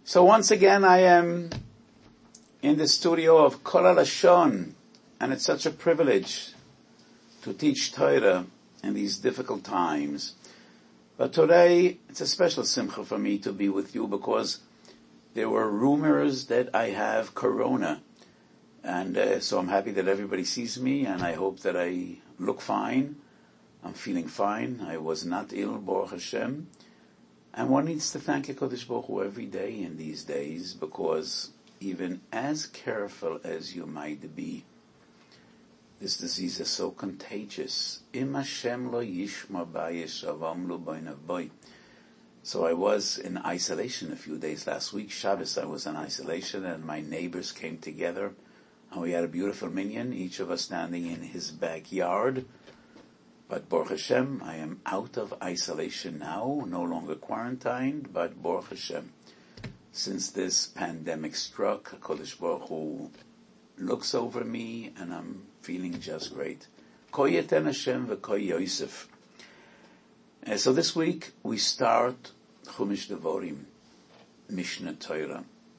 So once again, I am in the studio of Kol HaLashon, and it's such a privilege to teach Torah in these difficult times. But today, it's a special simcha for me to be with you because there were rumors that I have corona. And so I'm happy that everybody sees me, and I hope that I look fine. I'm feeling fine. I was not ill, Baruch Hashem. And one needs to thank HaKadosh Baruch Hu every day in these days, because even as careful as you might be, this disease is so contagious. Im Hashem lo yishma b'yeshavam lo boinav boy. So I was in isolation a few days last week. Shabbos I was in isolation, and my neighbors came together, and we had a beautiful minyan, each of us standing in his backyard. But Baruch Hashem, I am out of isolation now, no longer quarantined, but Baruch Hashem, since this pandemic struck, HaKadosh Baruch Hu looks over me, and I'm feeling just great. Ko yeten Hashem v'ko Yosef. So this week we start Chumash Devorim, Mishnah Torah.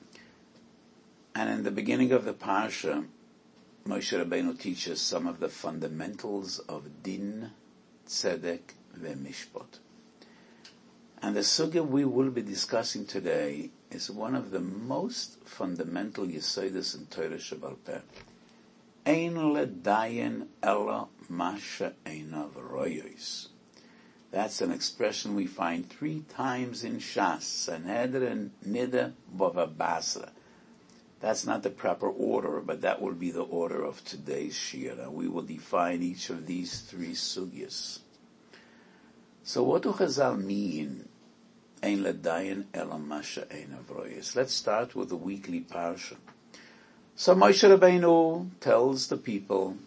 And in the beginning of the Parsha, Moshe Rabbeinu teaches some of the fundamentals of Din, Tzedek, veMishpat. And the sugya we will be discussing today is one of the most fundamental yesodis in Torah Shebaal Peh. Ein ledayin ela masha einav royos. That's an expression we find 3 times in Shas, Sanhedrin, Nida, Bava Basra. That's not the proper order, but that will be the order of today's shira. We will define each of these 3 sugyas. So what do Chazal mean? Ein ledayin ela masha einav royos. Let's start with the weekly parsha. So Moshe Rabbeinu tells the people,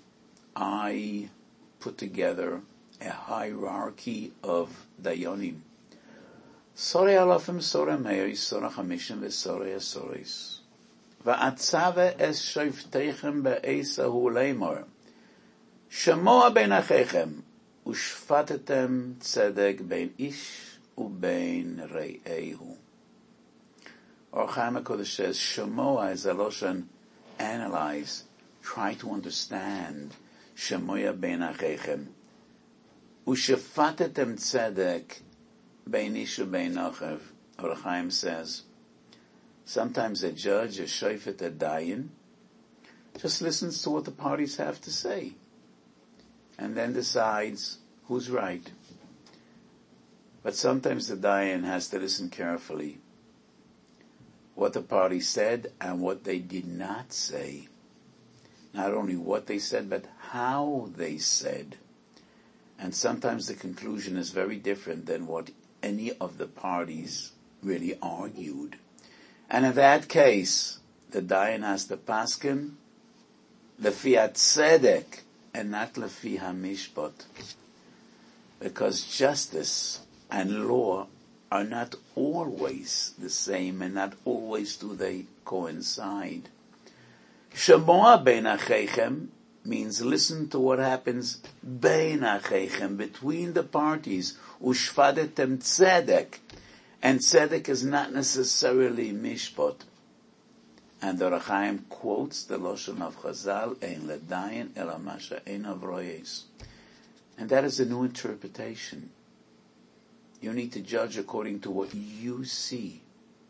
I put together a hierarchy of dayanim. Sorei alafim, sorei meis, sorei chamishim, v'sorei asoris. Va'atzave es shofteichem be'esahu leimor. Shamoa ben achechem, ushfatetem tzedek ben ish ubein re'ehu. Or Chaim HaKodesh says, Shamoa is a loshan, analyze, try to understand. Shamoa ben achechem. Ushfatetem tzedek ben ish ubein achev. Or Chaim says, sometimes a judge, a shofet, a dayan, just listens to what the parties have to say, and then decides who's right. But sometimes the dayan has to listen carefully what the party said and what they did not say. Not only what they said, but how they said. And sometimes the conclusion is very different than what any of the parties really argued. And in that case, the dayan has to paskin lefi tzedek and not lefi hamishpat, because justice and law are not always the same, and not always do they coincide. Shamoa bein achechem means listen to what happens bein achechem, between the parties. Ushfadetem tzedek. And tzedek is not necessarily mishpat. And the Rechaim quotes the Lashon of Chazal, Ein ledayin ela masha einav royos. And that is a new interpretation. You need to judge according to what you see,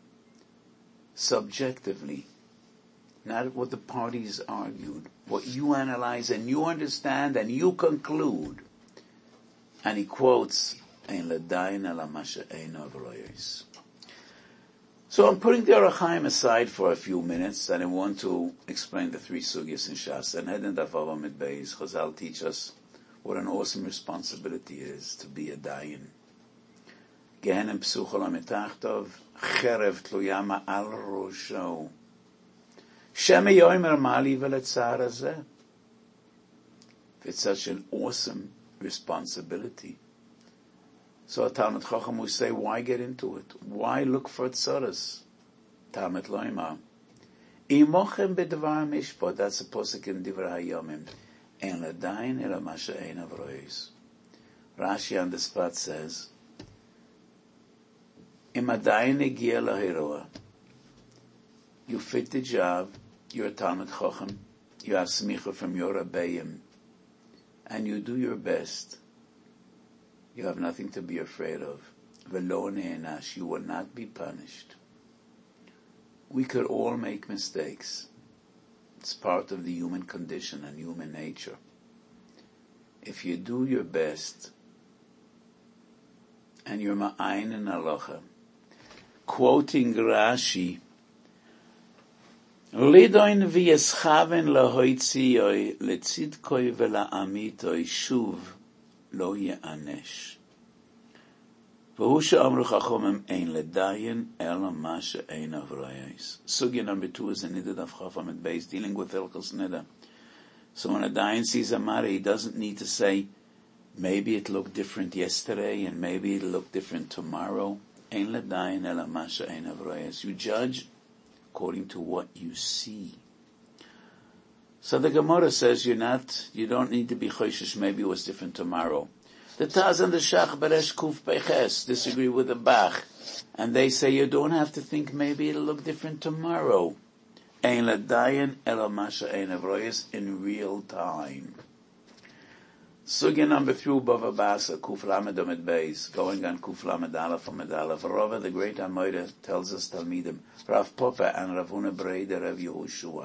subjectively, not what the parties argued, what you analyze and you understand and you conclude. And he quotes, Ein ledayin ela masha einav royos. So I'm putting the Rechaim aside for a few minutes, and I want to explain the 3 sugyas in Shas. And Heden Daf Amud Beis, Chazal teach us what an awesome responsibility is to be a dayan. Gehenem psuchol ametachtov, cherev tluya ma'al rosho. Sheme yoimer mali v'letzar hazeh. It's such an awesome responsibility. So a Talmud Chacham will say, why get into it? Why look for tzaras? Talmud Loimar. Imochem b'dvar mishpat, that's a posuk in Divrei Hayomim. En ledayin ela masha einav royos. Rashi on the spot says, Im adayin egia lahiroa. You fit the job, you're a Talmid Chacham, you have smicha from your Rebbeim, and you do your best. You have nothing to be afraid of. V'lo ne'enash, you will not be punished. We could all make mistakes. It's part of the human condition and human nature. If you do your best, and you're ma'ayin in halacha, quoting Rashi, Lidoin v'yeschaven lahoitzioi letzidkoi v'la'amitoi shuv lo ye'anesh. V'hu she'amru chachomim ein ledayin ela ma she'ein avrayos. Sugya number 2 is a niddah of Chafam at base, dealing with Hilchos Niddah. So when a dayan sees a matter, he doesn't need to say, maybe it looked different yesterday, and maybe it'll look different tomorrow. Ein ledayin ela ma she'ein avrayos. You judge according to what you see. So the Gemara says you don't need to be choishish, maybe it was different tomorrow. The Taz and the Shach Beresh Kuf Peches disagree with the Bach, and they say you don't have to think maybe it'll look different tomorrow. Ein ledayin ela ma she'ein avroyos, in real time. Sugya number 3, Bava Basa, Kuf Lamed Omed Beis, going on Kuf Lamed Aleph Omed Aleph. Rava, the great Amoida, tells us Talmidim, Rav Papa and Rav Huna Breida, Rav Yehoshua.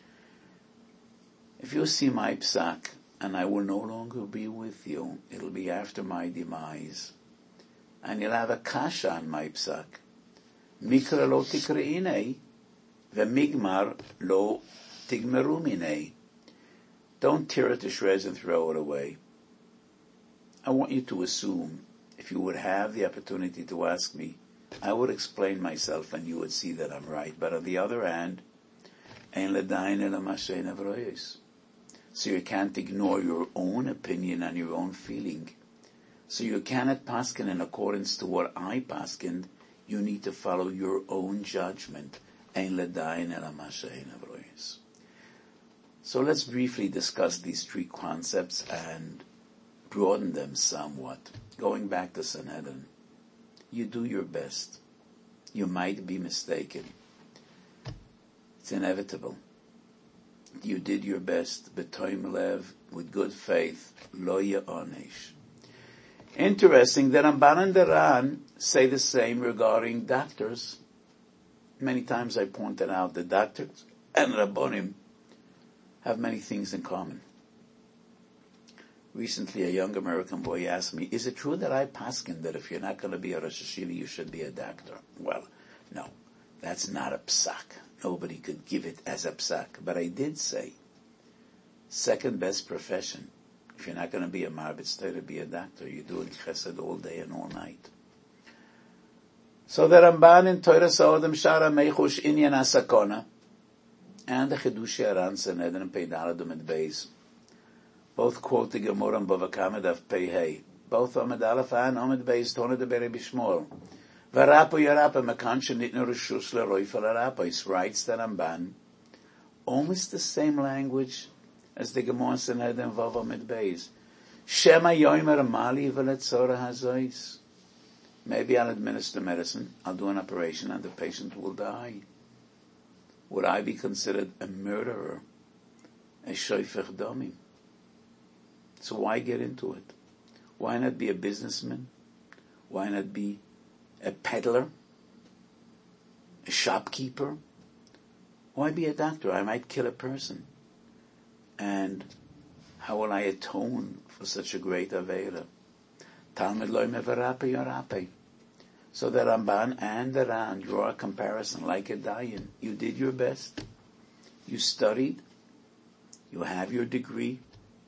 If you see my psak, and I will no longer be with you, it'll be after my demise, and you'll have a kasha on my psak. Mikra lo tikre'inei, ve'migmar lo tigmeru minei. Don't tear it to shreds and throw it away. I want you to assume, if you would have the opportunity to ask me, I would explain myself and you would see that I'm right. But on the other hand, ein ledayin ela ma she'ein avroyos. So you can't ignore your own opinion and your own feeling. So you cannot paskin in accordance to what I paskined. You need to follow your own judgment. Ein ledayin ela ma she'ein avroyos. So let's briefly discuss these 3 concepts and broaden them somewhat. Going back to Sanhedrin, you do your best. You might be mistaken. It's inevitable. You did your best, b'toim lev, with good faith, lo ye'onesh. Interesting that Ramban and Ran say the same regarding doctors. Many times I pointed out that doctors and Rabbonim have many things in common. Recently, a young American boy asked me, is it true that I paskin that if you're not going to be a Rosh Hashiva, you should be a doctor? Well, no, that's not a psak. Nobody could give it as a psak. But I did say, second best profession, if you're not going to be a marbitz, to be a doctor. You're doing chesed all day and all night. So the Ramban in Torah Sa'odim Shara Meichush Inyan Asakona, and the Chidush Aran Sanhedrin Peidala Dumet Beis, both quote the Gemara and Bava Kama Daf Pei Hey, both Omed Aleph and Omed Beis Tona de Beri Bishmol. V'rapo yarapa mekan shenitnu reshus leroifel arapos, writes the Ramban, almost the same language as the Gemara Sanhedrin Vav Omed Beis. Shema yoimer mali v'letzora hazois. Maybe I'll administer medicine, I'll do an operation, and the patient will die. Would I be considered a murderer, a shoifech domim? So why get into it? Why not be a businessman? Why not be a peddler? A shopkeeper? Why be a doctor? I might kill a person. And how will I atone for such a great Aveira? Talmud loy mevarape yorape. So the Ramban and the Ran draw a comparison like a dayan. You did your best. You studied. You have your degree.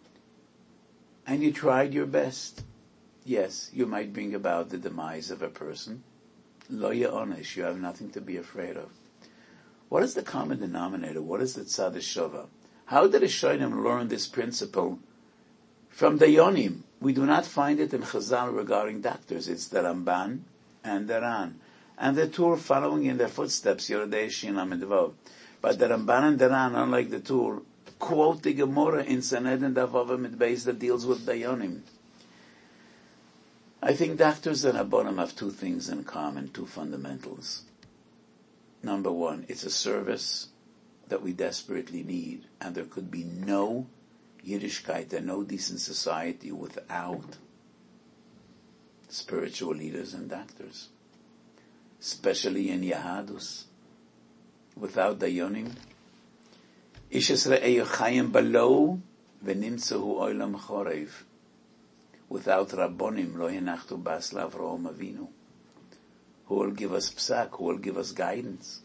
And you tried your best. Yes, you might bring about the demise of a person. Lo ye'onesh, you have nothing to be afraid of. What is the common denominator? What is the tzad shova? How did the Shonim learn this principle from the Yonim? We do not find it in Chazal regarding doctors. It's the Ramban and the Ran. And the two are following in their footsteps, Yoredei Shin Lamed Vav. But the Ramban and the Ran, unlike the two, quote the Gemara in Sanhedrin Daf Vav Amid Beis that deals with the Yonim. I think doctors and Rabbonim have 2 things in common, 2 fundamentals. number one, it's a service that we desperately need, and there could be no Yiddishkeit and no decent society without spiritual leaders and doctors, especially in Yahadus. Without Dayonim, Ishes re'eyu chayim balo v'nimtzehu olam chorev. Without Rabbonim lo hinachtu bas l'Avraham Avinu, who will give us psak, who will give us guidance.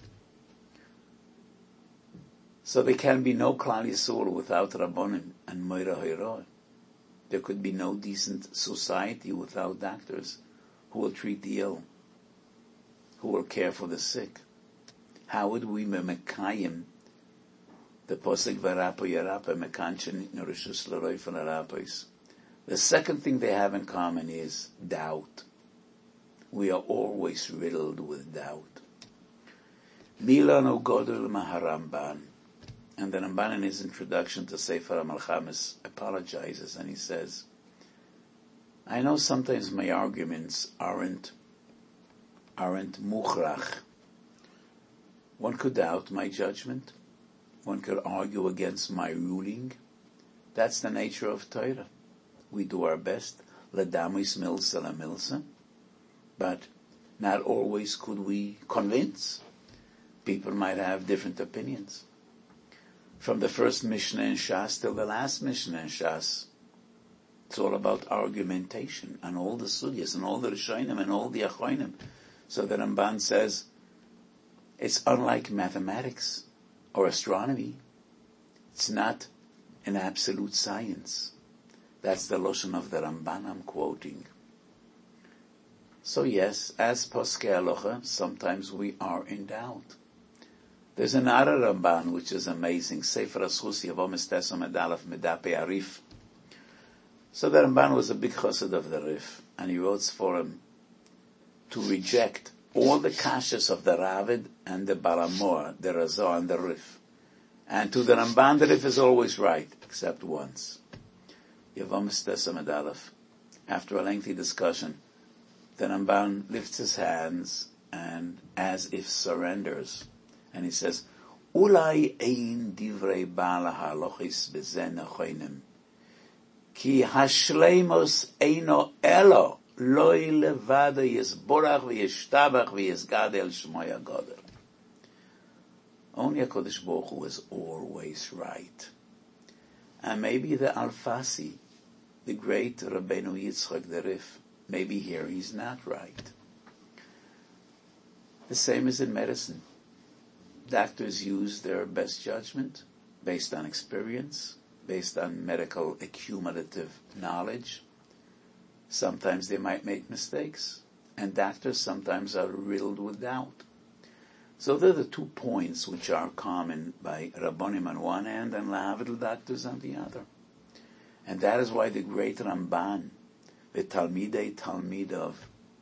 So there can be no Klal Yisrael without Rabbonim and Moira Hoirah. There could be no decent society without doctors who will treat the ill, who will care for the sick. How would we mekayim the posik v'arapo yarapa mekanchen norishus l'roifan arapos? The second thing they have in common is doubt. We are always riddled with doubt. Milano Godel Maharamban. And the Ramban in his introduction to Sefer HaMalchamis apologizes and he says, I know sometimes my arguments aren't mukhrach. One could doubt my judgment. One could argue against my ruling. That's the nature of Torah. We do our best. L'damis milsa la milsa. But not always could we convince. People might have different opinions. From the first Mishnah in Shas till the last Mishnah in Shas, it's all about argumentation and all the sugyas and all the Rishonim and all the Achonim. So the Ramban says, it's unlike mathematics or astronomy. It's not an absolute science. That's the Lashon of the Ramban I'm quoting. So yes, as Poskei Halacha, sometimes we are in doubt. There's another Ramban which is amazing. Sefer HaZchus Yavomis Tesam Medalef Medape Arif. So the Ramban was a big chassid of the Rif, and he wrote for him to reject all the kashas of the Ravid and the Baramor, the Razor and the Rif. And to the Ramban, the Rif is always right, except once. Yavomis Tesam Medalef. After a lengthy discussion, the Ramban lifts his hands and, as if surrenders, and he says, Ulai ein divrei Baal halochis bezen nechonim, ki hashleimos eino elo, loi levado yisborach v'yishtabach v'yizgadel shmoy HaGadol. Only HaKadosh Baruch Hu is always right. And maybe the Alfasi, the great Rabbeinu Yitzchak the Rif, maybe here he's not right. The same is in medicine. Doctors use their best judgment based on experience, based on medical accumulative knowledge. Sometimes they might make mistakes, and doctors sometimes are riddled with doubt. So they're the 2 points which are common by Rabbonim on one hand and Lahavdil doctors on the other. And that is why the great Ramban, the Talmidei Talmidov,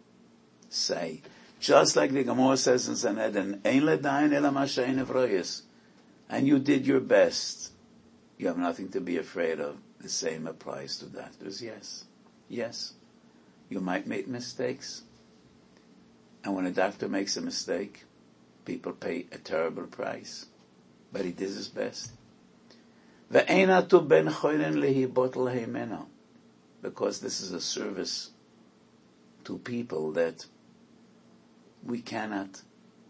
say, just like the Gemara says in Sanhedrin, Ein ledayin ela ma she'ein evroyes, and you did your best. You have nothing to be afraid of. The same applies to doctors. Yes. You might make mistakes. And when a doctor makes a mistake, people pay a terrible price. But he did his best. Ve'ein atu ben choyren lehibot lehemena, because this is a service to people that we cannot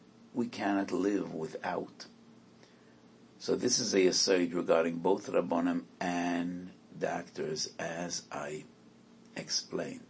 live without. So this is a yesod regarding both Rabbonim and doctors, as I explained.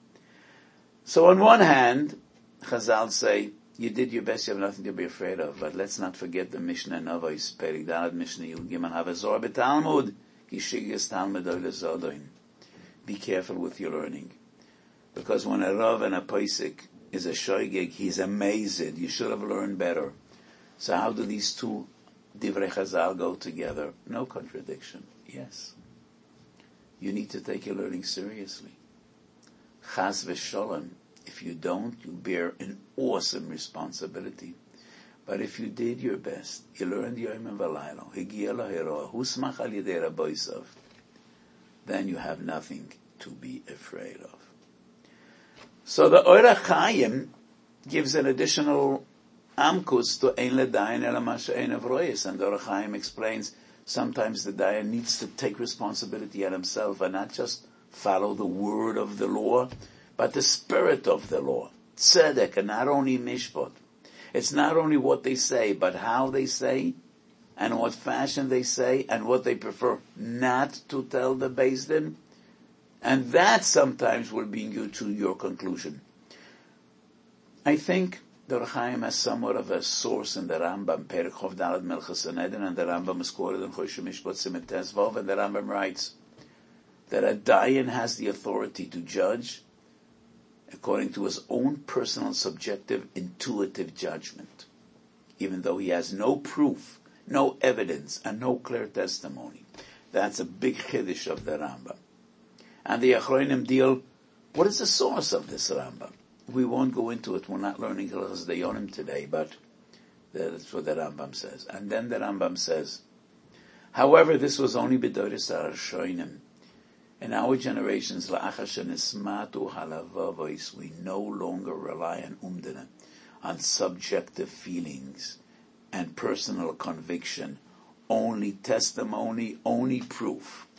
So on one hand, Chazal say, you did your best, you have nothing to be afraid of, but let's not forget the Mishnah Novos, Perik Dalad Mishnah Yud Gimel Havazor B'Talmud, Kishigas Talmud Oile Zodoin. Be careful with your learning. Because when a Rav and a Posek is a shoygig, he's amazed. You should have learned better. So how do these two Divrei Chazal go together? No contradiction. Yes. You need to take your learning seriously. Chas v'sholem. If you don't, you bear an awesome responsibility. But if you did your best, you learned Yom v'Laylo, Higia Lahiro, Husmach al Yedei Rabboisav, then you have nothing to be afraid of. So the Ohr HaChaim gives an additional Amkus to ein ledayin ela masha ein avroyis. And the Ohr HaChaim explains sometimes the dayan needs to take responsibility on himself and not just follow the word of the law, but the spirit of the law. Tzedek, and not only mishpat. It's not only what they say, but how they say, and what fashion they say, and what they prefer not to tell the Beis Din. And that sometimes will bring you to your conclusion. I think the Ohr HaChaim has somewhat of a source in the Rambam, Perek Chov Daled Melchus Sanhedrin, and the Rambam is quoted in Choshen Mishpat Siman Tes Vav, and the Rambam writes that a dayan has the authority to judge according to his own personal, subjective, intuitive judgment, even though he has no proof, no evidence, and no clear testimony. That's a big chiddush of the Rambam. And the Achronim deal, what is the source of this Rambam? We won't go into it. We're not learning Hilchos Dayanim today, but that's what the Rambam says. And then the Rambam says, however, this was only B'doros HaRishonim. In our generations, we no longer rely on umdana, on subjective feelings and personal conviction, only testimony, only proof.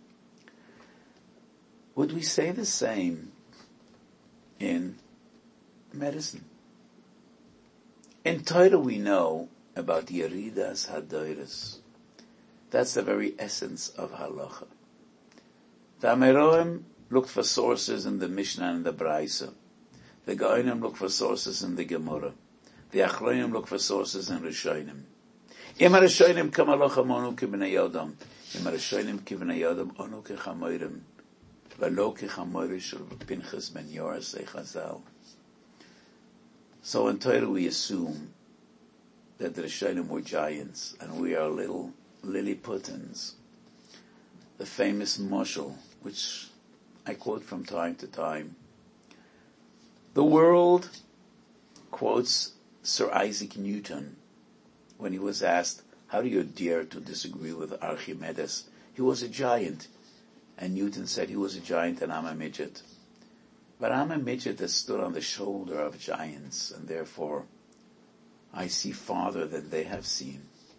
Would we say the same in medicine? In Torah we know about Yeridas Hadoros. That's the very essence of halacha. The Ameroim looked for sources in the Mishnah and the Braisa. The Gaonim looked for sources in the Gemara. The Achronim looked for sources in Rishonim. Im HaRishonim kamalocha monu kibnei Yodam. Im HaRishonim kibnei Yodam onu kechamorim. V'lo kechamorim shel Pinchas ben Yair say Chazal. So in Torah we assume that the Rishonim were giants and we are little Lilliputans. The famous mashal, which I quote from time to time. The world quotes Sir Isaac Newton when he was asked, how do you dare to disagree with Archimedes? He was a giant. And Newton said he was a giant and I'm a midget. But I'm a midget that stood on the shoulder of giants, and therefore I see farther than they have seen.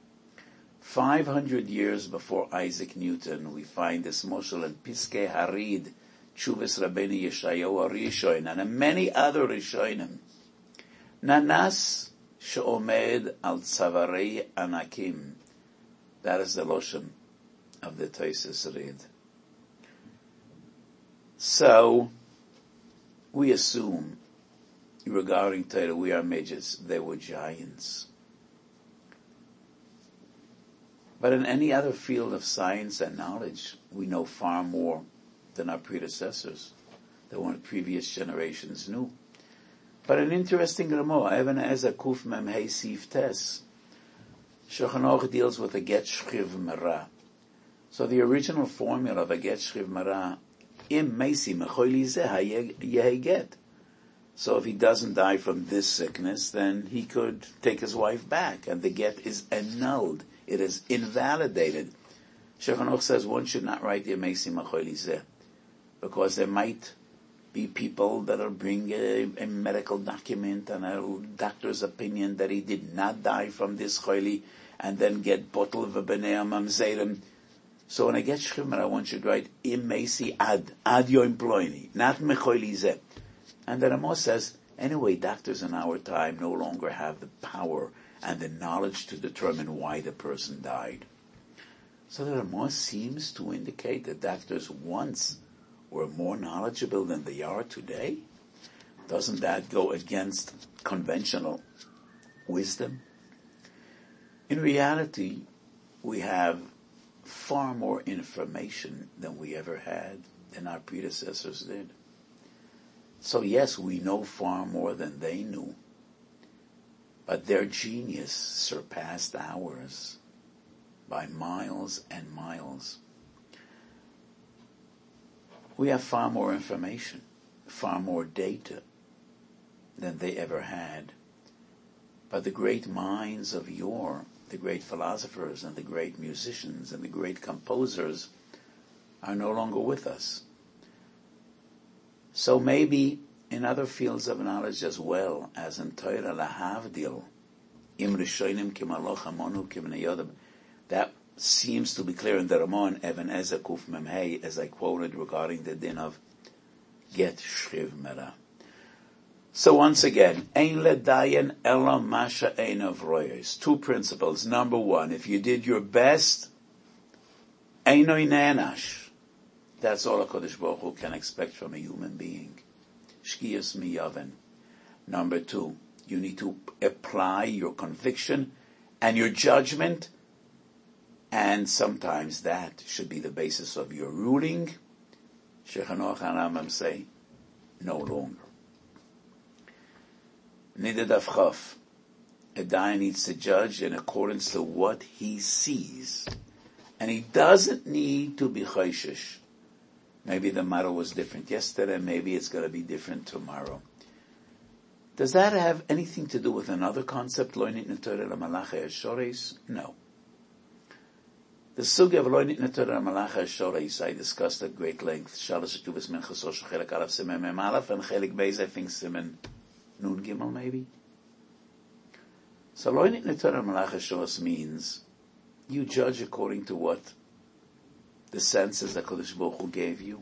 500 years before Isaac Newton, we find this moshel in Piskei Harid, Chuvas Rabbeinu Yeshayahu Rishon, and many other Rishonim. Nanas she'omed al tzavarei anakim. That is the loshen of the Tosfos Rid. So, we assume, regarding Torah, we are midgets. They were giants. But in any other field of science and knowledge, we know far more than our predecessors, than what previous generations knew. But an interesting Gemara, Even Ezer Kuf Mem Hei Sif Tes, Shulchan Aruch deals with a get shchiv mera. So the original formula of a get shchiv mera, im meisi mechoili zeh yehi get. So if he doesn't die from this sickness, then he could take his wife back, and the get is annulled. It is invalidated. Shulchan Aruch says one should not write the meisi mechoili zeh, because there might be people that'll bring a medical document and a doctor's opinion that he did not die from this choili, and then get bottle of b'nei mamzerim. So when I get shchimera, one should write im meisi ad your employee, not mechoili zeh. And the Rama says, anyway, doctors in our time no longer have the power and the knowledge to determine why the person died. So the Rama seems to indicate that doctors once were more knowledgeable than they are today. Doesn't that go against conventional wisdom? In reality, we have far more information than we ever had, than our predecessors did. So yes, we know far more than they knew, but their genius surpassed ours by miles and miles. We have far more information, far more data than they ever had. But the great minds of yore, the great philosophers and the great musicians and the great composers are no longer with us. So maybe in other fields of knowledge as well as in Torah, lahavdil, Im Rishonim Kimaloch Amonu Kimnei. That seems to be clear in the Ramon Even Ezer Kuf Memhei, as I quoted regarding the din of Get Shchiv Mera. So once again, Ein Ledayan Ela Masha Ein Avroyos. Two principles. Number one, if you did your best, Einoi Nenash. That's all HaKadosh Baruch Hu can expect from a human being. Shkiyas Miyaven. Number two, you need to apply your conviction and your judgment, and sometimes that should be the basis of your ruling. Sheikh Hanoch and Rambam say, no longer. Nidad Avchaf. A dayan needs to judge in accordance to what he sees. And he doesn't need to be chayshish. Maybe the matter was different yesterday, maybe it's going to be different tomorrow. Does that have anything to do with another concept, Lo nitna Torah l'malachei hashores? No. The sugi of Lo nitna Torah l'malachei hashores I discussed at great length. Shalosh Ketuvos Menchosot Chelik Aleph Simen Mem Aleph and Chelik Beis, I think Simen Nun Gimel maybe. So Lo nitna Torah l'malachei hashores means you judge according to what the senses that Kodesh Baruch Hu gave you.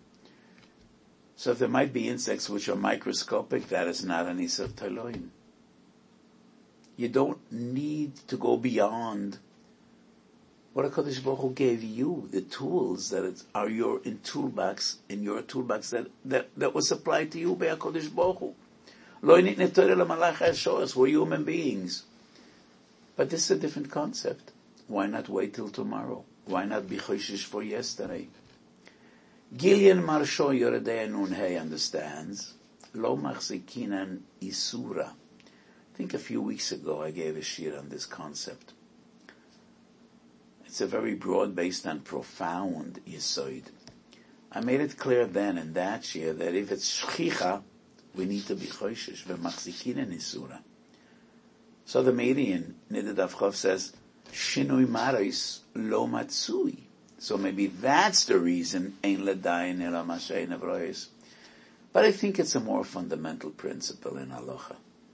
So if there might be insects which are microscopic, that is not an Isur Taloin. You don't need to go beyond what HaKadosh Baruch Hu gave you, the tools that are in your toolbox that was supplied to you by HaKadosh Baruch Hu. Lo nitna Torah l'malachei hashores, we're human beings. But this is a different concept. Why not wait till tomorrow? Why not be choshish for yesterday? Gillian Marsho Yoredei Nunhei understands, Lo machzikinan isura. I think a few weeks ago I gave a shir on this concept. It's a very broad-based and profound yesod. I made it clear then in that shir that if it's shchicha, we need to be choshish, v'machzikinan isura. So the Median, Nidad Avchaf says, Shinui maris lo matsui. So maybe that's the reason, Ein Ledayan Ela Masha Ein Avroyos. But I think it's a more fundamental principle in halacha.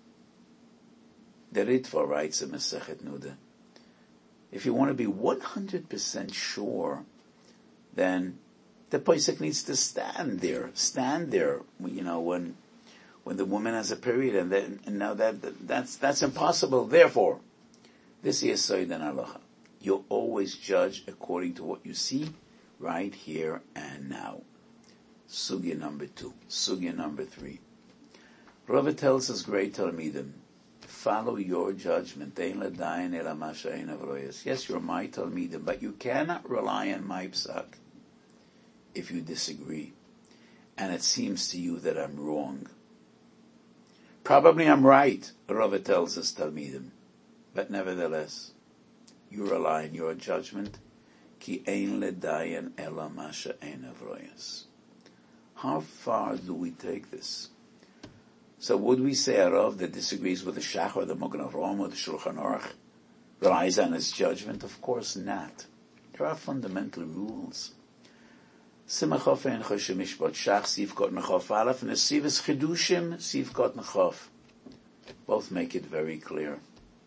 The Ritva writes in Masechet Nuda, if you want to be 100% sure, then the posek needs to stand there, when the woman has a period, and now that's impossible. Therefore, this is Yesod in halacha. You always judge according to what you see right here and now. Sugya number 2. Sugya number 3. Rava tells us great Talmidim, follow your judgment. Ein ledayan ela masha ein avroyos. Yes, you're my Talmidim, but you cannot rely on my psak if you disagree. And it seems to you that I'm wrong. Probably I'm right, Rava tells us Talmidim. But nevertheless, you rely on your judgment. Ki ein ledayan ela masha ein avroyos. How far do we take this? So would we say a Rav that disagrees with the Shach or the Magen Avraham or the Shulchan Aruch relies on his judgment? Of course not. There are fundamental rules. Simach and Choshe Mishpat Shach Sivkot Nechof Aleph and Nesivas Chedushim Sivkot Nechof. Both make it very clear.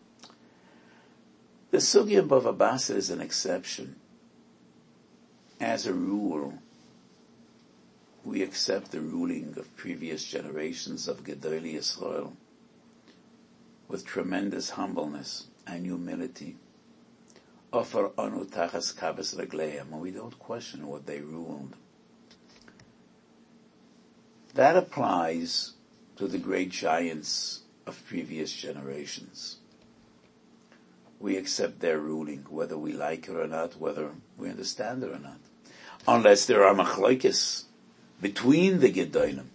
The Sugya of Bava Basra is an exception. As a rule, we accept the ruling of previous generations of Gedolei Yisrael with tremendous humbleness and humility. Offer anu tachas kabes regleim, and we don't question what they ruled. That applies to the great giants of previous generations. We accept their ruling, whether we like it or not, whether we understand it or not. Unless there are machlokes between the Gedolim.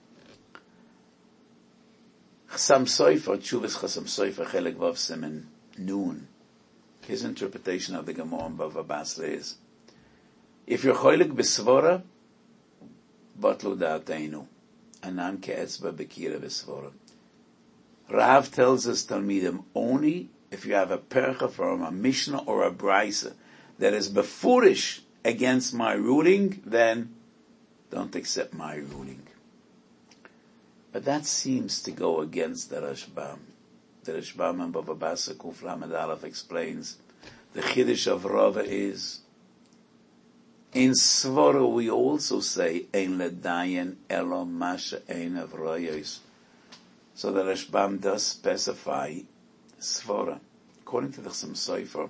Chasam Sofer, Tshuvas Chasam Sofer, Chelek Vav Simen Nun. His interpretation of the Gemara in Bava Basra is, if you're cholik b'svora, batlu da'ateinu, anam ke'etzba b'kira b'svora. Rav tells us, Talmidim, only if you have a percha from a Mishnah or a Braisa that is befurish against my ruling, then don't accept my ruling. But that seems to go against the Rashbam. the Rashbam and Baba Basra Kuf Lamed Aleph explains, the Chiddush of Rava is, in Svara we also say, Ein ledayin elo masha ein av royos. So the Rashbam does specify Svara. According to the Some Sefer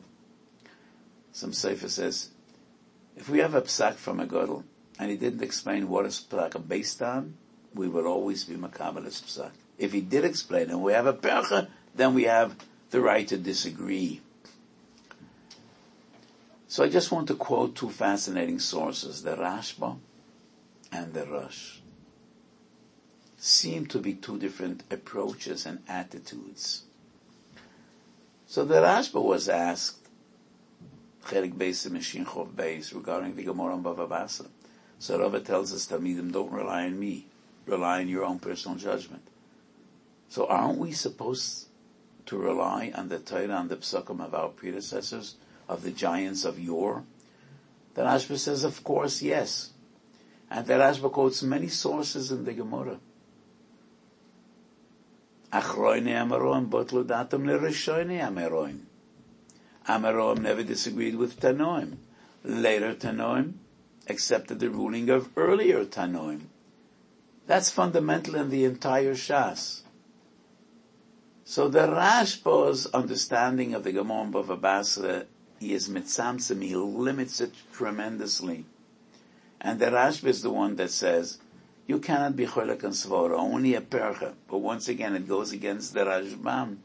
says, if we have a psak from a gadol, and he didn't explain what is psak based on, we will always be makabelis psak. If he did explain and we have a percha, then we have the right to disagree. So I just want to quote two fascinating sources, the Rashba and the Rosh. Seem to be two different approaches and attitudes. So the Rashba was asked, Chelik Beis Mishin Chov Beis, regarding the Gemara on Bava Basra. So Rava tells us, Talmidim, don't rely on me. Rely on your own personal judgment. So aren't we supposed to rely on the Torah, on the Psukim of our predecessors, of the giants of yore? The Rashba says, of course, yes. And the Rashba quotes many sources in the Gemara. Achroine Amaroim botlu datam lerishoine Amaroim. Amaroim never disagreed with Tanoim. Later Tanoim accepted the ruling of earlier Tanoim. That's fundamental in the entire Shas. So the Rashba's understanding of the Gemara Bava Basra, he is mitzamtzim, he limits it tremendously. And the Rashba is the one that says, you cannot be cholek and svara, only a percha. But once again, it goes against the Rashbam.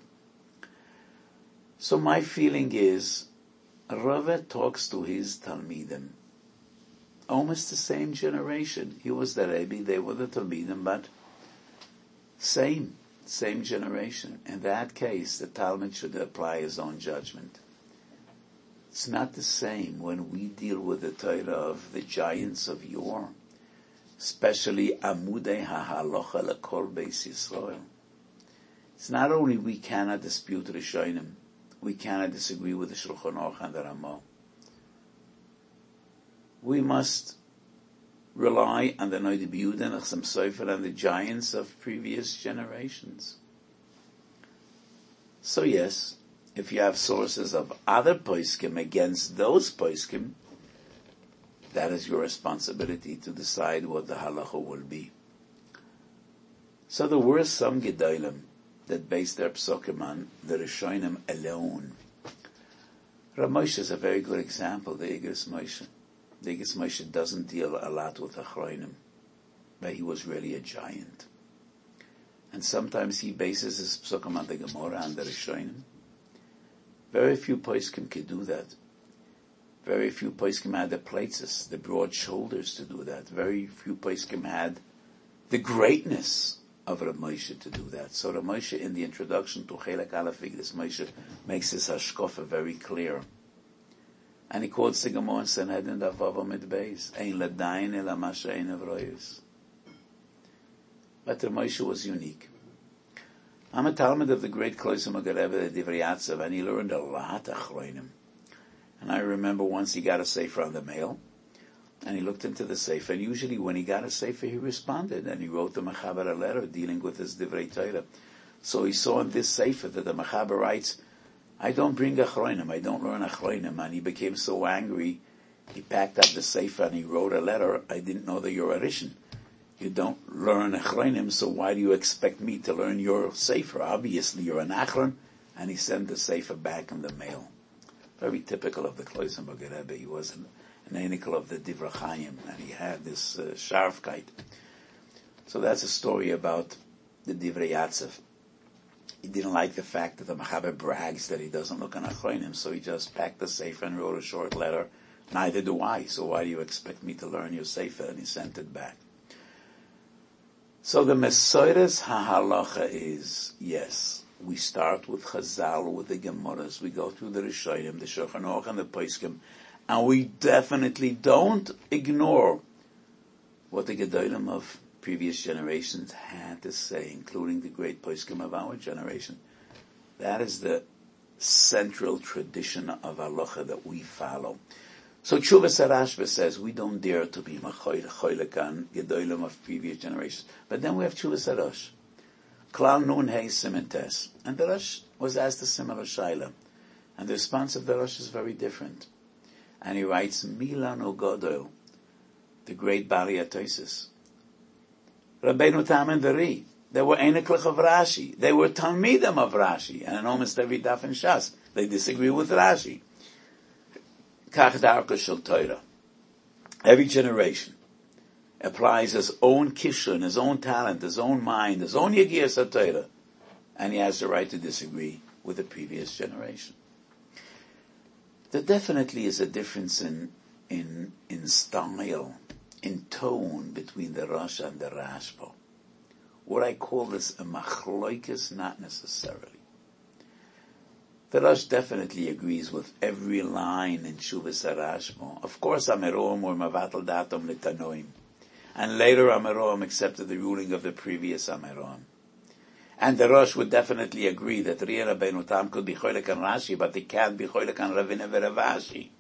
So my feeling is, Rava talks to his Talmidim, almost the same generation. He was the Rebbe, they were the Talmidim, but same generation. In that case, the Talmud should apply his own judgment. It's not the same when we deal with the Torah of the giants of yore, especially Amudei HaHalocha L'Kol Beis Yisrael. It's not only we cannot dispute Rishonim, we cannot disagree with the Shulchan Aruch and the Ramah. We must rely on the Noda B'Yehuda and the Chassam Sofer and the giants of previous generations. So yes, if you have sources of other poskim against those poskim, that is your responsibility to decide what the halacha will be. So there were some Gedolim that based their psukim on the Rishonim alone. Rav Moshe is a very good example, the Igros Moshe. The Igros Moshe doesn't deal a lot with Achronim, but he was really a giant. And sometimes he bases his psukim on the Gemara and the Rishonim. Very few poskim could do that. Very few poskim had the places, the broad shoulders to do that. Very few poskim had the greatness of Rav Moshe to do that. So Rav Moshe, in the introduction to Chelek Aleph Igros Moshe, makes his hashkafa very clear. And he quotes the Gemara in Sanhedrin Daf Vav Amud Beis, Ein ledayin ela masha ein av royos. But Rav Moshe was unique. I'm a Talmud of the great Kloiser Rebbe, the Divrei Yatzav, and he learned a lot of Achronim. And I remember once he got a sefer on the mail, and he looked into the sefer, and usually when he got a sefer, he responded, and he wrote the Mechaber a letter dealing with his Divrei Torah. So he saw in this sefer that the Mechaber writes, I don't bring Achronim, I don't learn Achronim, and he became so angry, he packed up the sefer and he wrote a letter, I didn't know that you're a Rishon. You don't learn Achronim, so why do you expect me to learn your sefer? Obviously you're an Achron, and he sent the sefer back in the mail. Very typical of the Kloiser Rebbe. He was an enical of the Divrei Chaim, and he had this sharfkeit. So that's a story about the Divrei Yatzav. He didn't like the fact that the Mechaber brags that he doesn't look on Achronim, so he just packed the sefer and wrote a short letter. Neither do I, so why do you expect me to learn your sefer? And he sent it back. So the Mesoires HaHalacha is, yes, we start with Chazal, with the Gemaras, we go through the Rishonim, the Shulchan Aruch, and the Poskim, and we definitely don't ignore what the Gedolim of previous generations had to say, including the great Poskim of our generation. That is the central tradition of halacha that we follow. So Tshuvas Rashba says we don't dare to be choylek on Gedolim of previous generations. But then we have Tshuvas Rosh. Klal Nun Hey Simentes. And the Rosh was asked a similar shaila. And the response of the Rosh is very different. And he writes, Milan Ugodol, the great Bali Atosis. Rabbeinu Tam and Dari, they were Eineklich of Rashi. They were Talmidim of Rashi. And in almost every daf and shas, they disagree with Rashi. Kach Darka Shel Torah. Every generation applies his own kishun, his own talent, his own mind, his own yegiyas HaTorah, and he has the right to disagree with the previous generation. There definitely is a difference in style, in tone between the Rosh and the Rashba. What I call this a machloikis, not necessarily. The Rosh definitely agrees with every line in Shuvas HaRashba. Of course, Ameroim were mavatal datom letanoim. And later Ameroim accepted the ruling of the previous Ameroim. And the Rosh would definitely agree that Ria Rabbeinu Tam could be choilek on Rashi, but he can't be choilek on Ravina Veravashi.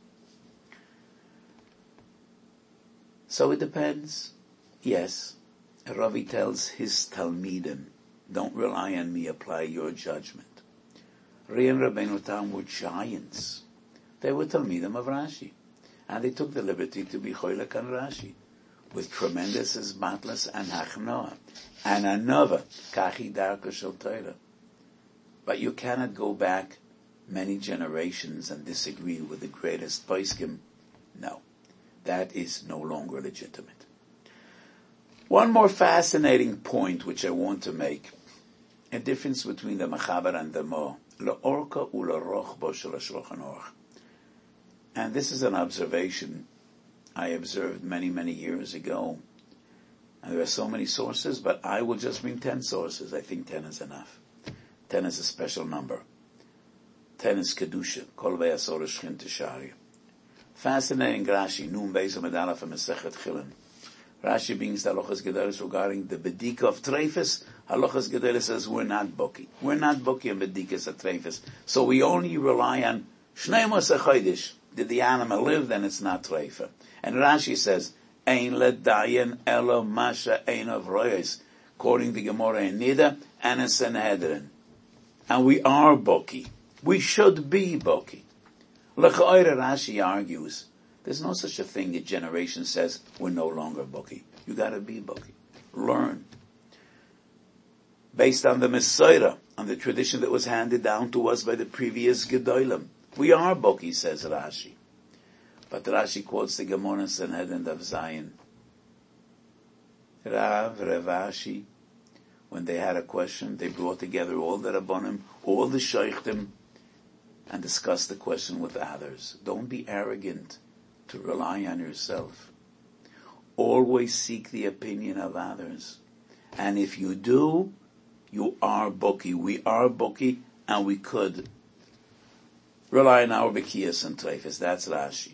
So it depends. Yes, Ravi tells his Talmidim, don't rely on me, apply your judgment. Ria and Rabbeinu Tam were giants. They were Talmidim of Rashi. And they took the liberty to be choilek on Rashi, with tremendous izmatlas and hachnoah, and another kachi darka shel Torah. But you cannot go back many generations and disagree with the greatest poskim. No, that is no longer legitimate. One more fascinating point which I want to make, a difference between the Machaber and the Mo, le'orka u'le'rochbo shel Shulchan Aruch. And this is an observation I observed many, many years ago. And there are so many sources, but I will just bring 10 sources. I think 10 is enough. 10 is a special number. 10 is Kedusha. Kol ve'asor shchin tishari. Fascinating Rashi. Nun beis medalaf Masechet Chilin. Rashi brings the halachas gedolos regarding the bedika of treifus. Halachas gedolos says we're not boki. We're not boki and bedikas of treifus. So we only rely on shneimos achodesh. Did the animal live? Then it's not treifa. And Rashi says, Ein ledayin elo masha ein of royes, quoting the Gemara in Nida and in Sanhedrin. And we are boki. We should be boki. L'cha'oira Rashi argues, there's no such a thing. A generation says we're no longer boki. You got to be boki. Learn. Based on the Messiah, on the tradition that was handed down to us by the previous Gedolim. We are boki, says Rashi. But Rashi quotes the Gemara in Sanhedrin of Zion. Rav Ashi, when they had a question, they brought together all the Rabbanim, all the Sheikhtim, and discussed the question with others. Don't be arrogant to rely on yourself. Always seek the opinion of others. And if you do, you are boki. We are boki, and we could rely on our bekiyas and treifas. That's Rashi.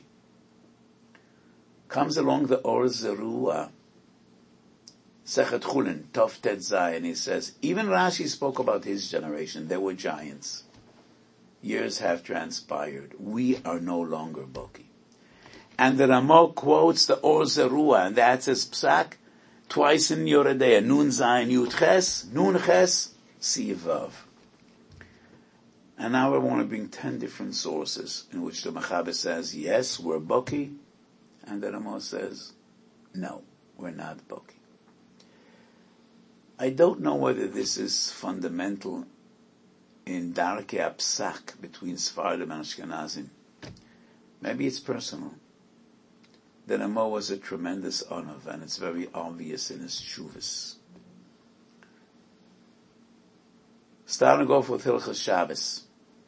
Comes along the Or Zerua, Sechet Chulin, Tov Tet Zai, and he says, even Rashi spoke about his generation. They were giants. Years have transpired. We are no longer boki. And the Ramo quotes the Or Zerua, and that's his psak, twice in Yoredeya, Nun Zayin Yud Ches, Nun Ches, Sivav. And now I want to bring 10 different sources in which the Machaber says, yes, we're boki, and the Ramo says, no, we're not boki. I don't know whether this is fundamental in Darkei Apsak between Sfardim and Ashkenazim. Maybe it's personal. The Ramo was a tremendous onav, and it's very obvious in his shuvas. Starting off with Hilchos Shabbos.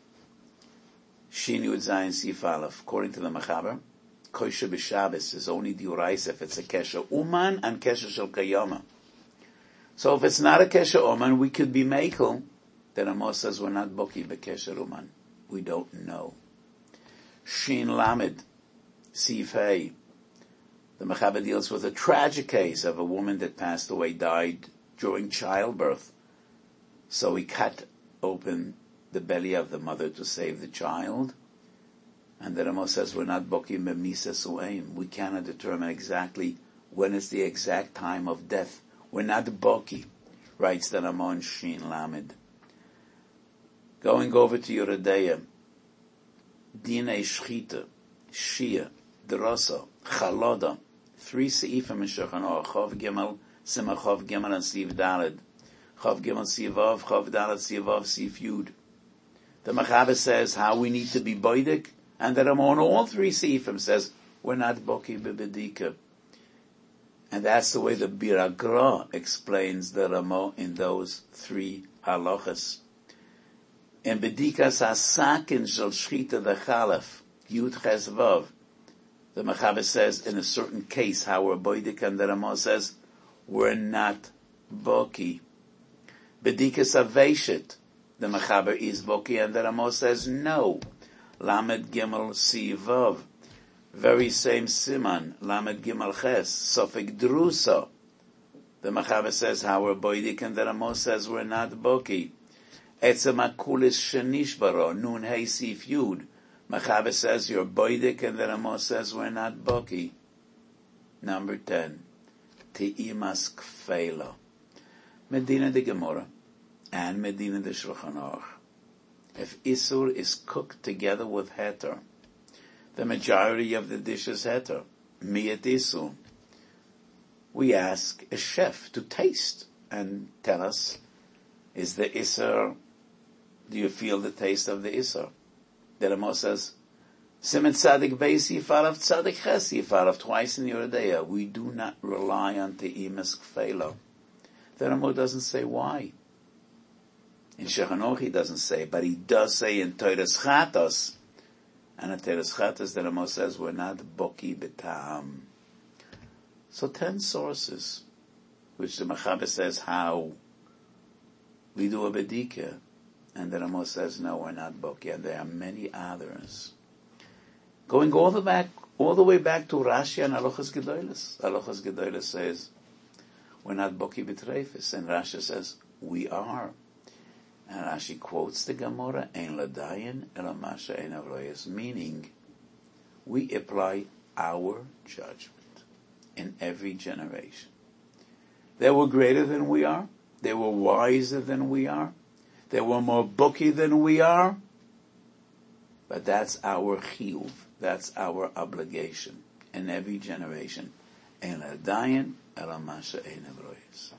Shin Yud Zayin Sif Aleph. According to the Machaber, Kosher b'Shabbos is only diurais if it's a kesher uman and kesher shel kayama. So if it's not a kesher uman, we could be mekel. Then Amos says we're not boki b'kesher uman. We don't know. Shin Lamed Sif Hey. The Machaber deals with a tragic case of a woman that passed away, died during childbirth. So he cut open the belly of the mother to save the child. And the Ramo says we're not boki memisa su'aim. We cannot determine exactly when is the exact time of death. We're not boki. writes the Ramon Shin Lamed. Going over to Yeridea, Dinei Shchita, Shia, Drasa, Chaloda, 3 seifim in Shulchan Aruch, Chav Gimel, Simach Chav Gimel and Siv Daled, Chav Gimel Sivav, Chav Daled Sivav, Sif Yud. The Mechaber says how we need to be boidik, and the Ramon, all 3 seifim, says we're not boki bebedika. And that's the way the Biragra explains the Ramon in those 3 halachas. In Bedikas Hasakin Shel Shchita the Chalef, Yud Ches Vav, the Mechaber says in a certain case how we're boidik, and the Ramon says we're not boki. Bedikas Aveshit, the Mechaber is boki, and the Ramon says no. Lamed Gimel Sivav, very same siman, Lamed Gimel Ches, Sofik Drusa. The Mechaber says how we're boidik, and the Ramon says we're not boki. Etzem Akulis Shenishbaro, Nun Hey Sif Yud. Mechaber says you're boidik, and the Ramon says we're not boki. Number 10. Te'imas Kfeila. Medina de Gemara and Medina de Shulchan Aruch. If Isur is cooked together with Heter, the majority of the dish is Heter. Miyat Isur. We ask a chef to taste and tell us, is the Isur, do you feel the taste of the Isur? The Ramon says, Simen Tzadik Beis Yifarav Tzadik Ches Yifarav, twice in the Yeridea. We do not rely on Te'imas Kfeila. The Ramon doesn't say why. In Shulchan Aruch he doesn't say, but he does say in Toras Chatos. And in Toras Chatos the Ramon says we're not boki b'ta'am. So 10 sources, which the Mechaber says how we do a bedika, and the Ramon says no, we're not boki, and there are many others. Going all the way back to Rashi and Halachas Gedolos. Halachas Gedolos says we're not boki b'treifis, and Rashi says we are. And Rashi quotes the Gemara, Ein ladayin ela masha ein avroyes, meaning we apply our judgment in every generation. They were greater than we are. They were wiser than we are. They were more booky than we are. But that's our chiyuv. That's our obligation in every generation. Ein ladayin ela masha ein avroyes.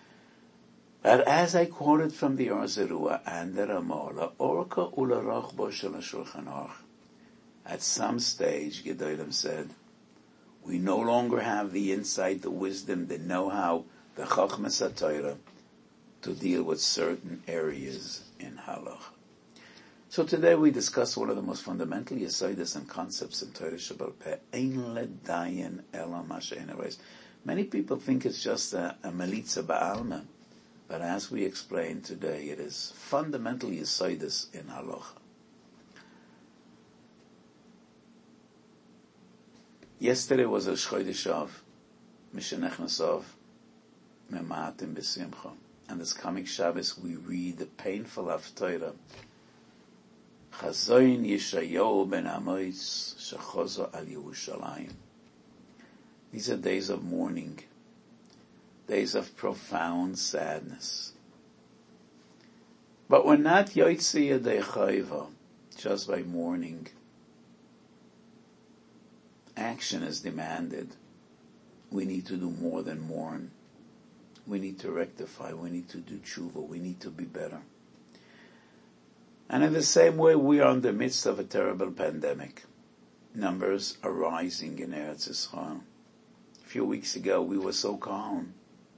But as I quoted from the Or Zarua and the Ramah, Orka ula rochbo shel Shulchan Aruch, at some stage, Gedolim said, we no longer have the insight, the wisdom, the know-how, the Chachmas HaTorah, to deal with certain areas in Halach. So today we discuss one of the most fundamental yesodis and concepts in Torah Shebal Peh, Ein ledayin ela masha ein avroyes. Many people think it's just a melitza ba'alma. But as we explained today, it is fundamental yesodis in halacha. Yesterday was a Chodesh Av, Mishenechnas Av, Memaatim B'Simcha, and this coming Shabbos we read the painful Haftorah, Chazoin Yeshayahu ben Amoitz Shechozo al Yerushalayim. These are days of mourning, days of profound sadness. But we're not Yotzi Yadei Chayva just by mourning. Action is demanded. We need to do more than mourn. We need to rectify. We need to do tshuva. We need to be better. And in the same way, we are in the midst of a terrible pandemic. Numbers are rising in Eretz Yisrael. A few weeks ago, we were so calm.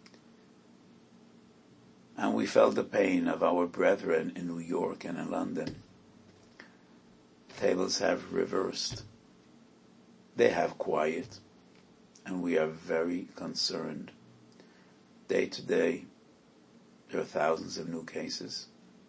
And we felt the pain of our brethren in New York and in London. Tables have reversed. They have quiet. And we are very concerned. Day to day, there are thousands of new cases.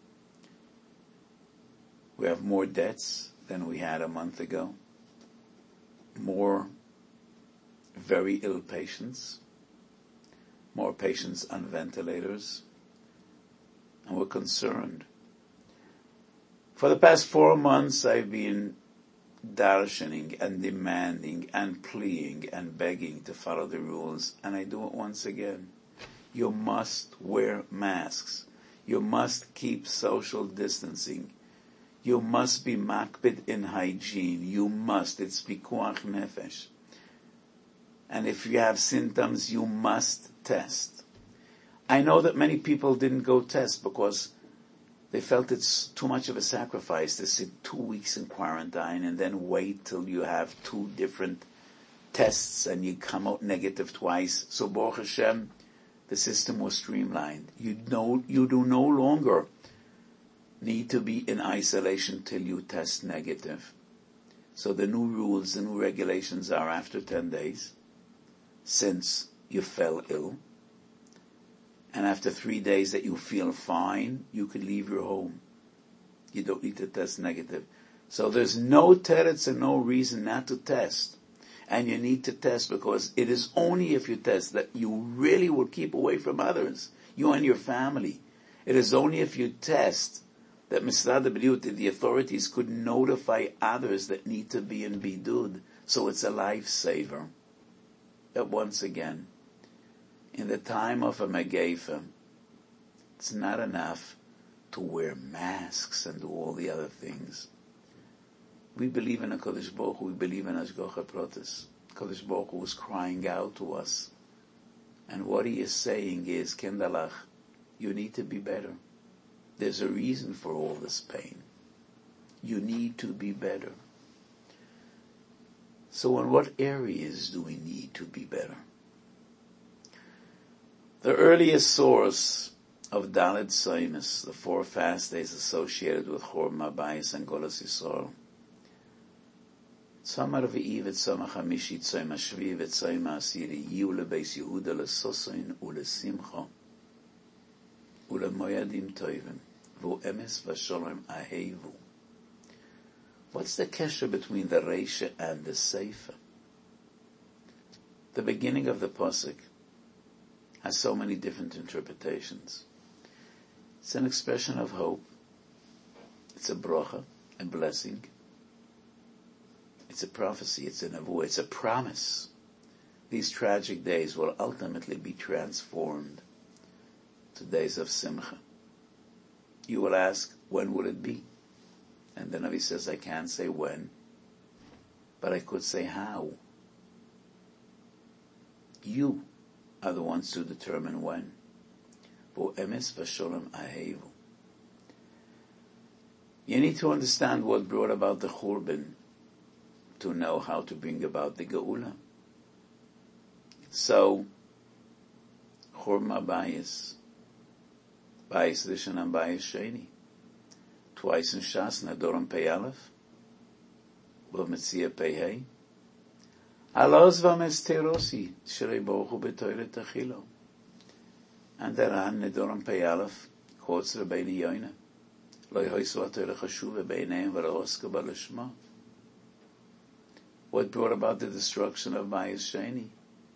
We have more deaths than we had a month ago. More very ill patients. More patients on ventilators. And we're concerned. For the past 4 months, I've been darshaning and demanding and pleading and begging to follow the rules, and I do it once again. You must wear masks. You must keep social distancing. You must be makbid in hygiene. You must. It's pikuach nefesh. And if you have symptoms, you must test. I know that many people didn't go test because they felt it's too much of a sacrifice to sit 2 weeks in quarantine and then wait till you have 2 different tests and you come out negative twice. So Baruch Hashem, the system was streamlined. You do no longer need to be in isolation till you test negative. So the new rules, the new regulations are after 10 days, since you fell ill, and after 3 days that you feel fine, you could leave your home. You don't need to test negative. So there's no teretz and no reason not to test. And you need to test because it is only if you test that you really will keep away from others, you and your family. It is only if you test that Misrad HaBriyut, the authorities, could notify others that need to be in bidud. So it's a lifesaver. But once again, in the time of a Megeifa, it's not enough to wear masks and do all the other things. We believe in a Kodesh Baruch Hu, we believe in Hashgacha Pratis. Kodesh Baruch Hu is crying out to us. And what he is saying is, Kendalach, you need to be better. There's a reason for all this pain. You need to be better. So in what areas do we need to be better? The earliest source of Dalet Soimus, the 4 fast days associated with Chorban Habayis and Golas Yisrael, Tzomar Revi'i v'Tzomar Chamishi Tzom HaShvi v'Tzom HaAsiri Yiu leBeis Yehuda leSoson uleSimcha uleMoyadim Tovim v'Emes v'Sholem Ahevu. What's the kesher between the Reisha and the Seifa? The beginning of the Pasuk has so many different interpretations. It's an expression of hope. It's a bracha, a blessing. It's a prophecy, it's a nevuah, it's a promise. These tragic days will ultimately be transformed to days of simcha. You will ask, when will it be? And the Navi says, I can't say when, but I could say how. You are the ones to determine when. Bo'emes v'sholem ahevu. You need to understand what brought about the Churban to know how to bring about the Geula. So, Chorban Habayis, Bayis Rishon and Bayis Sheni, twice in Shas, Nadoram Pei Aleph, V'Metzia Pei Hei, Alos v'Mesterosi, Shrei Baruch Hu B'Toilet Achilo. And thereon, Nadoram Pei Aleph, quotes Rabbeinu Yoina, Lo Yehoisu HaTorah Chashuva B'Eineim V'Ra'oska B'Lishma. What brought about the destruction of Bayis Sheni?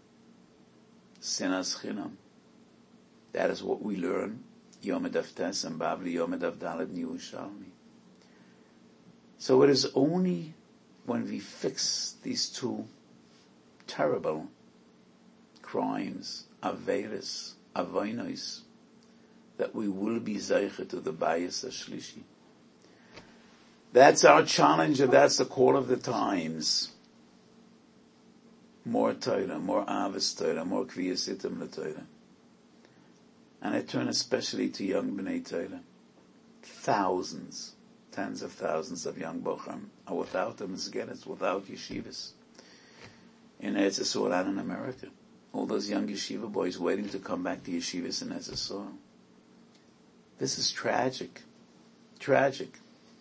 Sinas Chinam. That is what we learn, Yom Edav Tes and Bavli Yom Edav Dalet in Yerushalmi. So it is only when we fix these 2 terrible crimes, Averis, Avoinos, that we will be Zeicha to the Bayis HaShlishi. That's our challenge and that's the call of the times. More Torah, more Avos Torah, more Kviyas Itim LeTorah. And I turn especially to young Bnei Torah. Thousands, tens of thousands of young Bochum are without the Mesgeres, without yeshivas. In Eretz Yisrael and in America. All those young yeshiva boys waiting to come back to yeshivas in Eretz Yisrael. This is tragic. Tragic.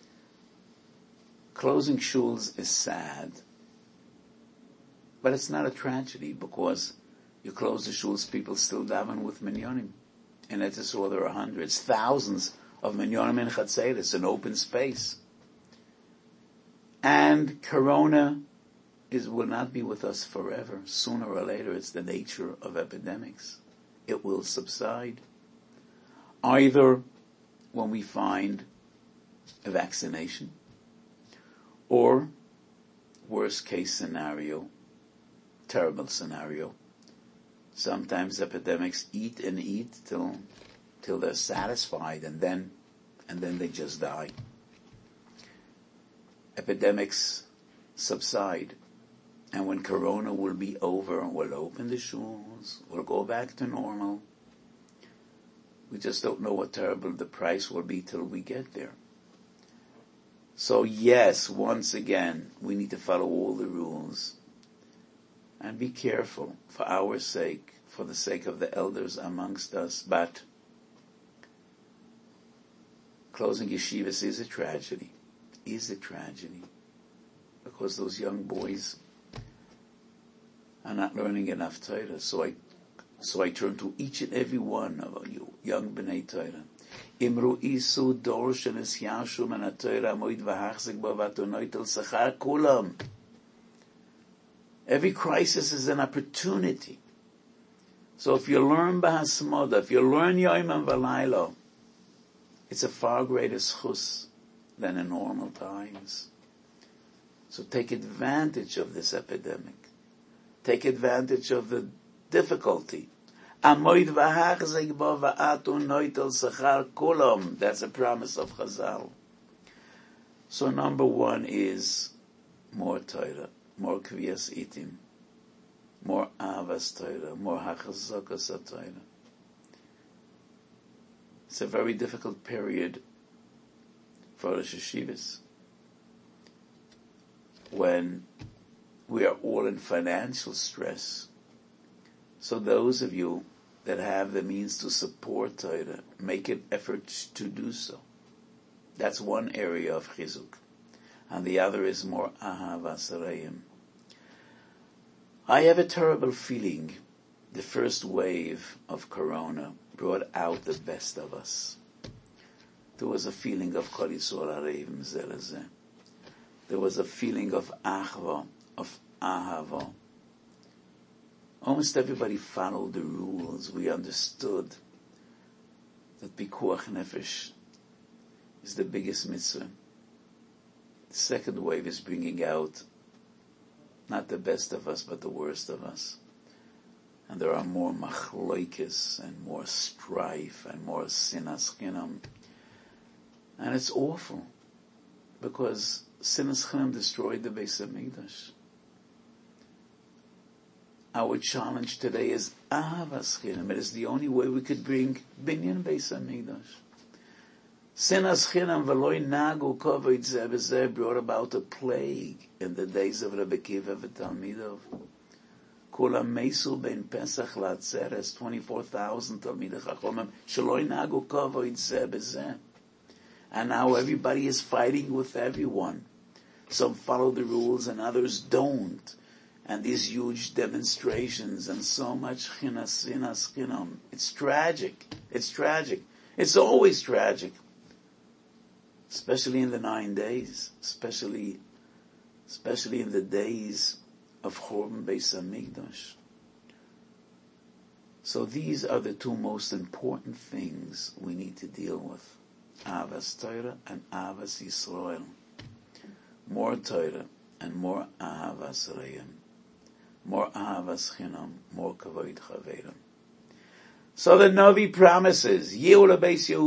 Closing shuls is sad. But it's not a tragedy because you close the shuls, people still daven with minyanim. In Eretz Yisrael there are hundreds, thousands of minyanim in Chatzeres, an open space. And Corona will not be with us forever. Sooner or later, it's the nature of epidemics. It will subside. Either when we find a vaccination, or worst case scenario, terrible scenario, Sometimes epidemics eat and eat till they're satisfied, and then they just die. Epidemics subside, and when Corona will be over, we'll open the shuls, we'll go back to normal. We just don't know what terrible the price will be till we get there. So yes, once again, we need to follow all the rules and be careful for our sake, for the sake of the elders amongst us. But closing yeshivas is a tragedy, because those young boys are not learning enough Torah. So I turn to each and every one of you, young B'nai Torah. Imru isu dor shenes yashu man ha-Torah moid v'hachzik bo v'atonoitel sachar kulam. Every crisis is an opportunity. So if you learn Bahasmoda, if you learn Yoim V'Laylo, it's a far greater schus than in normal times. So take advantage of this epidemic. Take advantage of the difficulty. That's a promise of Chazal. So number one is more Torah, more Kviyas Itim, more Avas Torah, more Hachazakas Torah. It's a very difficult period for Rosh Yeshivas, when we are all in financial stress. So those of you that have the means to support Torah, make an effort to do so. That's one area of Chizuk. And the other is more Ahavas Reim. I have a terrible feeling the first wave of Corona brought out the best of us. There was a feeling of Kol Yisrael Arevim Zeh Lezeh. There was a feeling of Achva, of Ahava. Almost everybody followed the rules. We understood that Pikuach Nefesh is the biggest mitzvah. The second wave is bringing out not the best of us, but the worst of us. And there are more machloikis and more strife and more sinas chinam. And it's awful, because sinas chinam destroyed the Beis HaMikdash. Our challenge today is Ahavas Chinam. It is the only way we could bring Binyan Beis HaMikdash. Sinas Chinam v'loi nagu kovod zeh b'zeh brought about a plague in the days of Rebbe Kiva v'Talmidov. Kulam meisu ben Pesach la'atzeres, 24,000 Talmidei Chachomim, sheloi nagu kovod zeh b'zeh. And now everybody is fighting with everyone. Some follow the rules and others don't. And these huge demonstrations and so much sinas chinam. It's tragic. It's always tragic. Especially in the 9 days. Especially in the days of Churban Beis HaMikdash. So these are the two most important things we need to deal with. Avas Torah and Avas Yisrael. More Torah and more Ahavas Reim. More Ahavas Chinam, more Kavod Chaverim. So the Navi promises, you will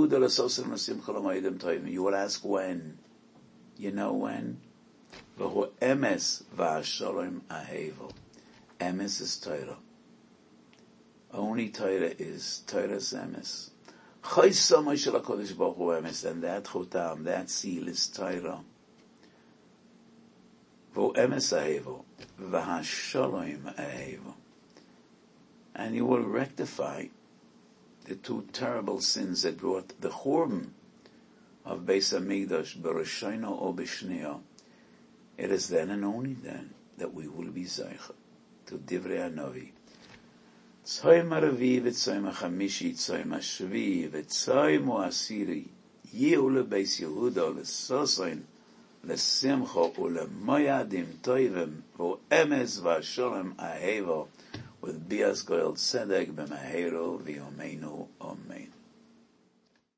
ask when. You know when? V'hu emes v'asholem ahevo. Emes is Torah. Only Torah is Torah's emes. Chaysamay shel HaKadosh Baruch Hu emes, and that chotam, that seal is Torah. V'hu emes ahevo. V'hasholem ahevo. And you will rectify the two terrible sins that brought the Churban of Beis HaMikdash, b'Roshono or b'Shneo. It is then and only then that we will be Zaycha to Divrei HaNavi. Tzoyim HaRavi v'tzoyim HaChamishi, tzoyim HaShvi v'tzoyim HaAsiri, yihu leBeis Yehuda l'sosoin l'simcha u'lemoyadim toivim v'emes v'asholem ahevo, with Bias Goel Tzedek b'Meheiro v'yomeinu Amen.